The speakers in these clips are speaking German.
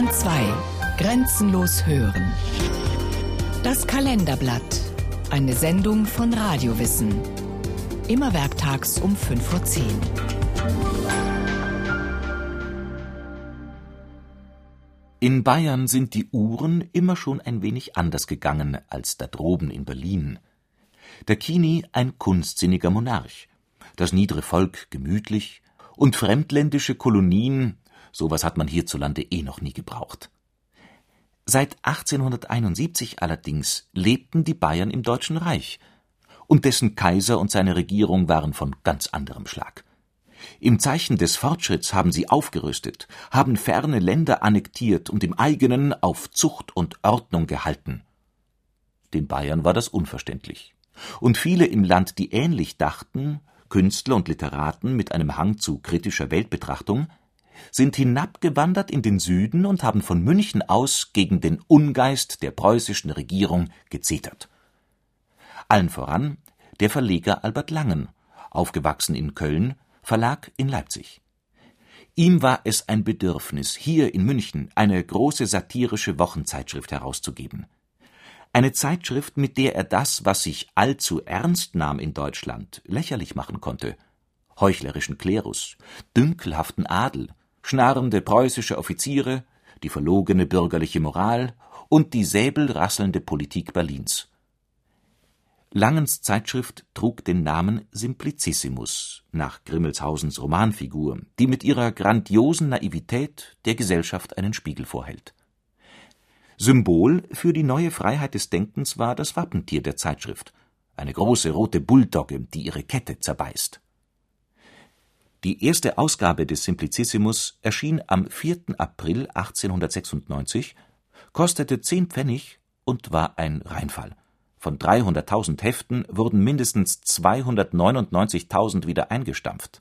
Bayern 2. Grenzenlos hören. Das Kalenderblatt. Eine Sendung von Radiowissen. Immer werktags um 5:10 Uhr. In Bayern sind die Uhren immer schon ein wenig anders gegangen als da droben in Berlin. Der Kini ein kunstsinniger Monarch, das niedere Volk gemütlich und fremdländische Kolonien, sowas hat man hierzulande noch nie gebraucht. Seit 1871 allerdings lebten die Bayern im Deutschen Reich, und dessen Kaiser und seine Regierung waren von ganz anderem Schlag. Im Zeichen des Fortschritts haben sie aufgerüstet, haben ferne Länder annektiert und im eigenen auf Zucht und Ordnung gehalten. Den Bayern war das unverständlich. Und viele im Land, die ähnlich dachten, Künstler und Literaten mit einem Hang zu kritischer Weltbetrachtung, sind hinabgewandert in den Süden und haben von München aus gegen den Ungeist der preußischen Regierung gezetert. Allen voran der Verleger Albert Langen, aufgewachsen in Köln, Verlag in Leipzig. Ihm war es ein Bedürfnis, hier in München eine große satirische Wochenzeitschrift herauszugeben. Eine Zeitschrift, mit der er das, was sich allzu ernst nahm in Deutschland, lächerlich machen konnte. Heuchlerischen Klerus, dünkelhaften Adel, schnarrende preußische Offiziere, die verlogene bürgerliche Moral und die säbelrasselnde Politik Berlins. Langens Zeitschrift trug den Namen Simplicissimus, nach Grimmelshausens Romanfigur, die mit ihrer grandiosen Naivität der Gesellschaft einen Spiegel vorhält. Symbol für die neue Freiheit des Denkens war das Wappentier der Zeitschrift, eine große rote Bulldogge, die ihre Kette zerbeißt. Die erste Ausgabe des Simplicissimus erschien am 4. April 1896, kostete 10 Pfennig und war ein Reinfall. Von 300.000 Heften wurden mindestens 299.000 wieder eingestampft.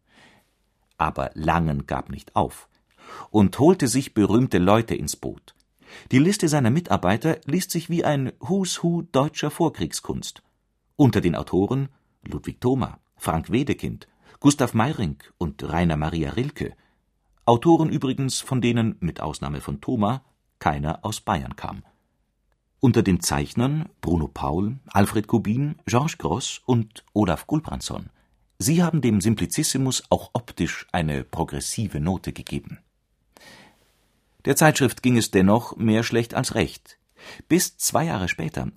Aber Langen gab nicht auf und holte sich berühmte Leute ins Boot. Die Liste seiner Mitarbeiter liest sich wie ein Who's Who deutscher Vorkriegskunst. Unter den Autoren Ludwig Thoma, Frank Wedekind, Gustav Meyrink und Rainer Maria Rilke. Autoren übrigens, von denen, mit Ausnahme von Thoma, keiner aus Bayern kam. Unter den Zeichnern Bruno Paul, Alfred Kubin, Georges Grosz und Olaf Gulbrandsson. Sie haben dem Simplicissimus auch optisch eine progressive Note gegeben. Der Zeitschrift ging es dennoch mehr schlecht als recht, bis 2 Jahre später,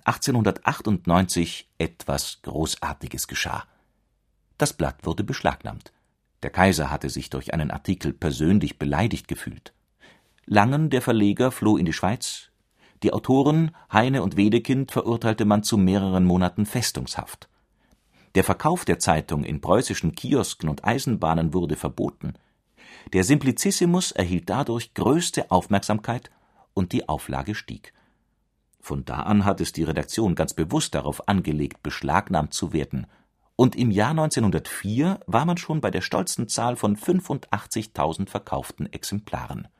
1898, etwas Großartiges geschah. Das Blatt wurde beschlagnahmt. Der Kaiser hatte sich durch einen Artikel persönlich beleidigt gefühlt. Langen, der Verleger, floh in die Schweiz. Die Autoren Heine und Wedekind verurteilte man zu mehreren Monaten Festungshaft. Der Verkauf der Zeitung in preußischen Kiosken und Eisenbahnen wurde verboten. Der Simplicissimus erhielt dadurch größte Aufmerksamkeit und die Auflage stieg. Von da an hat es die Redaktion ganz bewusst darauf angelegt, beschlagnahmt zu werden. Und im Jahr 1904 war man schon bei der stolzen Zahl von 85.000 verkauften Exemplaren.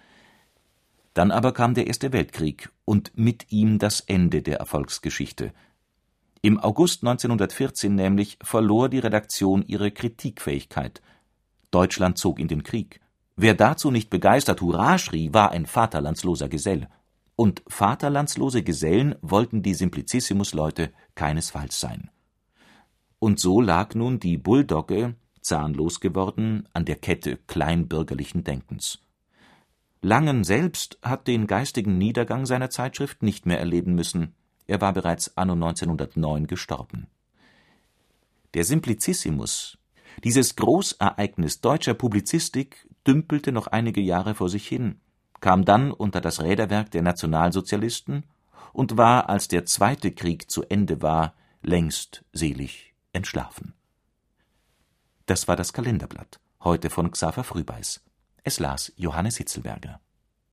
Dann aber kam der Erste Weltkrieg und mit ihm das Ende der Erfolgsgeschichte. Im August 1914 nämlich verlor die Redaktion ihre Kritikfähigkeit. Deutschland zog in den Krieg. Wer dazu nicht begeistert Hurra schrie, war ein vaterlandsloser Gesell. Und vaterlandslose Gesellen wollten die Simplicissimus-Leute keinesfalls sein. Und so lag nun die Bulldogge, zahnlos geworden, an der Kette kleinbürgerlichen Denkens. Langen selbst hat den geistigen Niedergang seiner Zeitschrift nicht mehr erleben müssen. Er war bereits anno 1909 gestorben. Der Simplicissimus, dieses Großereignis deutscher Publizistik, dümpelte noch einige Jahre vor sich hin, kam dann unter das Räderwerk der Nationalsozialisten und war, als der Zweite Krieg zu Ende war, längst selig entschlafen. Das war das Kalenderblatt, heute von Xaver Frühbeiß. Es las Johannes Hitzelberger.